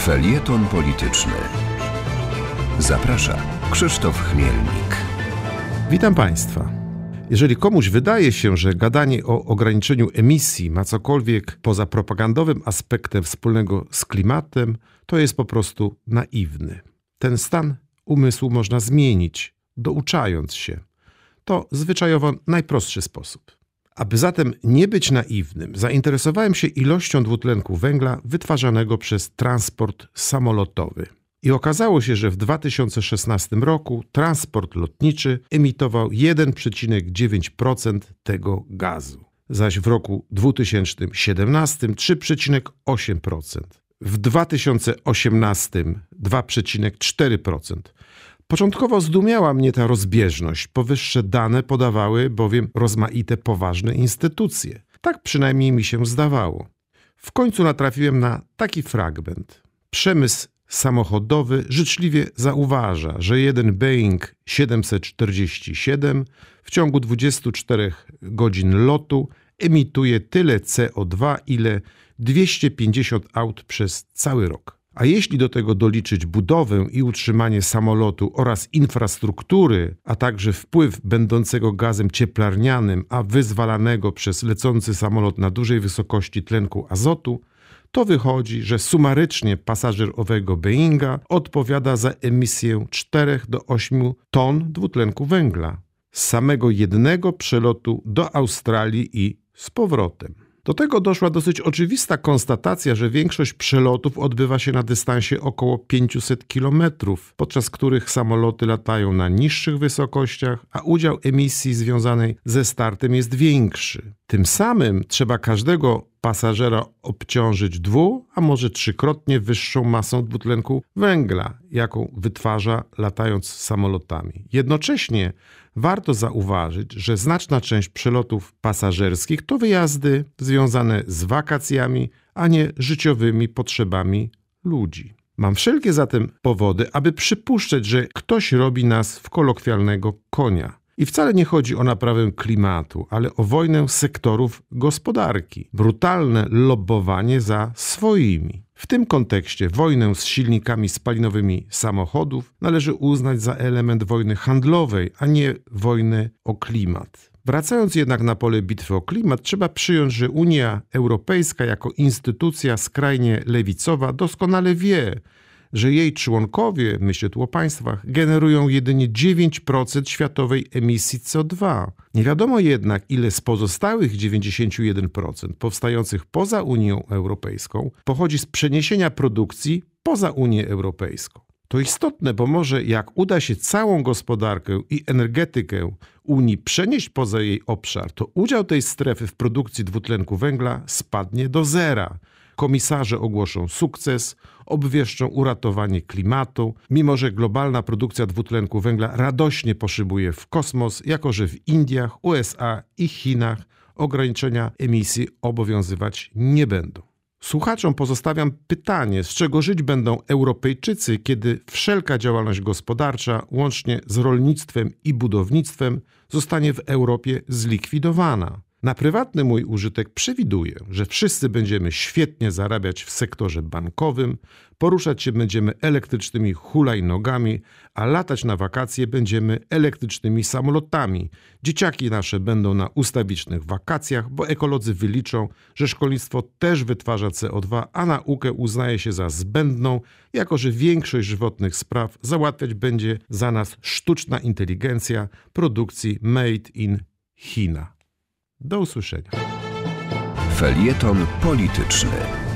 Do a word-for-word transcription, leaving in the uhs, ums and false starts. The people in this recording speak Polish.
Felieton polityczny. Zaprasza Krzysztof Chmielnik. Witam Państwa. Jeżeli komuś wydaje się, że gadanie o ograniczeniu emisji ma cokolwiek poza propagandowym aspektem wspólnego z klimatem, to jest po prostu naiwny. Ten stan umysłu można zmienić, douczając się. To zwyczajowo najprostszy sposób. Aby zatem nie być naiwnym, zainteresowałem się ilością dwutlenku węgla wytwarzanego przez transport samolotowy. I okazało się, że w dwa tysiące szesnastym roku transport lotniczy emitował jeden przecinek dziewięć procent tego gazu, zaś w roku dwa tysiące siedemnastym trzy przecinek osiem procent, w dwa tysiące osiemnastym dwa przecinek cztery procent. Początkowo zdumiała mnie ta rozbieżność. Powyższe dane podawały bowiem rozmaite poważne instytucje. Tak przynajmniej mi się zdawało. W końcu natrafiłem na taki fragment. Przemysł samochodowy życzliwie zauważa, że jeden Boeing siedemset czterdzieści siedem w ciągu dwudziestu czterech godzin lotu emituje tyle C O dwa, ile dwieście pięćdziesiąt aut przez cały rok. A jeśli do tego doliczyć budowę i utrzymanie samolotu oraz infrastruktury, a także wpływ będącego gazem cieplarnianym, a wyzwalanego przez lecący samolot na dużej wysokości tlenku azotu, to wychodzi, że sumarycznie pasażer owego Boeinga odpowiada za emisję czterech do ośmiu ton dwutlenku węgla z samego jednego przelotu do Australii i z powrotem. Do tego doszła dosyć oczywista konstatacja, że większość przelotów odbywa się na dystansie około pięciuset kilometrów, podczas których samoloty latają na niższych wysokościach, a udział emisji związanej ze startem jest większy. Tym samym trzeba każdego pasażera obciążyć dwu, a może trzykrotnie wyższą masą dwutlenku węgla, jaką wytwarza latając samolotami. Jednocześnie warto zauważyć, że znaczna część przelotów pasażerskich to wyjazdy związane z wakacjami, a nie życiowymi potrzebami ludzi. Mam wszelkie zatem powody, aby przypuszczać, że ktoś robi nas w kolokwialnego konia. I wcale nie chodzi o naprawę klimatu, ale o wojnę sektorów gospodarki. Brutalne lobbowanie za swoimi. W tym kontekście wojnę z silnikami spalinowymi samochodów należy uznać za element wojny handlowej, a nie wojny o klimat. Wracając jednak na pole bitwy o klimat, trzeba przyjąć, że Unia Europejska jako instytucja skrajnie lewicowa doskonale wie, że jej członkowie, myślę tu o państwach, generują jedynie dziewięć procent światowej emisji C O dwa. Nie wiadomo jednak, ile z pozostałych dziewięćdziesiąt jeden procent powstających poza Unią Europejską pochodzi z przeniesienia produkcji poza Unię Europejską. To istotne, bo może jak uda się całą gospodarkę i energetykę Unii przenieść poza jej obszar, to udział tej strefy w produkcji dwutlenku węgla spadnie do zera. Komisarze ogłoszą sukces, obwieszczą uratowanie klimatu, mimo że globalna produkcja dwutlenku węgla radośnie poszybuje w kosmos, jako że w Indiach, U S A i Chinach ograniczenia emisji obowiązywać nie będą. Słuchaczom pozostawiam pytanie, z czego żyć będą Europejczycy, kiedy wszelka działalność gospodarcza, łącznie z rolnictwem i budownictwem, zostanie w Europie zlikwidowana. Na prywatny mój użytek przewiduję, że wszyscy będziemy świetnie zarabiać w sektorze bankowym, poruszać się będziemy elektrycznymi hulajnogami, a latać na wakacje będziemy elektrycznymi samolotami. Dzieciaki nasze będą na ustawicznych wakacjach, bo ekolodzy wyliczą, że szkolnictwo też wytwarza C O dwa, a naukę uznaje się za zbędną, jako że większość żywotnych spraw załatwiać będzie za nas sztuczna inteligencja produkcji Made in China. Do usłyszenia. Felieton polityczny.